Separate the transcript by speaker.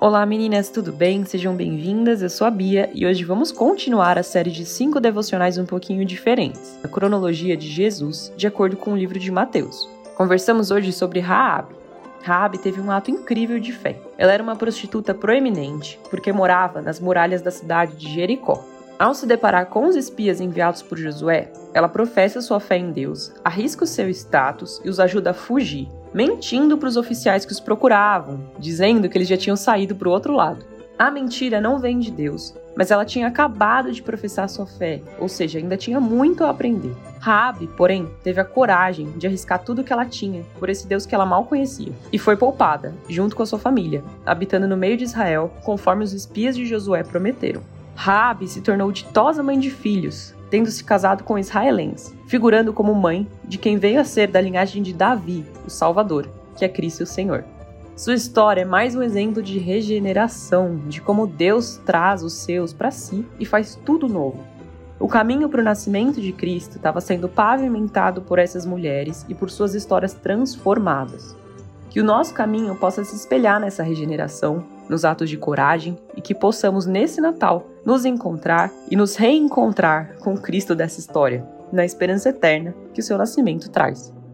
Speaker 1: Olá meninas, tudo bem? Sejam bem-vindas, eu sou a Bia e hoje vamos continuar a série de 5 devocionais um pouquinho diferentes, a cronologia de Jesus, de acordo com o livro de Mateus. Conversamos hoje sobre Raabe. Raabe teve um ato incrível de fé. Ela era uma prostituta proeminente, porque morava nas muralhas da cidade de Jericó. Ao se deparar com os espias enviados por Josué, ela professa sua fé em Deus, arrisca o seu status e os ajuda a fugir, mentindo para os oficiais que os procuravam, dizendo que eles já tinham saído para o outro lado. A mentira não vem de Deus, mas ela tinha acabado de professar sua fé, ou seja, ainda tinha muito a aprender. Raabe, porém, teve a coragem de arriscar tudo o que ela tinha por esse Deus que ela mal conhecia, e foi poupada, junto com a sua família, habitando no meio de Israel, conforme os espias de Josué prometeram. Raabe se tornou ditosa mãe de filhos, tendo se casado com israelenses, figurando como mãe de quem veio a ser da linhagem de Davi, o Salvador, que é Cristo o Senhor. Sua história é mais um exemplo de regeneração, de como Deus traz os seus para si e faz tudo novo. O caminho para o nascimento de Cristo estava sendo pavimentado por essas mulheres e por suas histórias transformadas. Que o nosso caminho possa se espelhar nessa regeneração, nos atos de coragem e que possamos, nesse Natal, nos encontrar e nos reencontrar com o Cristo dessa história, na esperança eterna que o seu nascimento traz.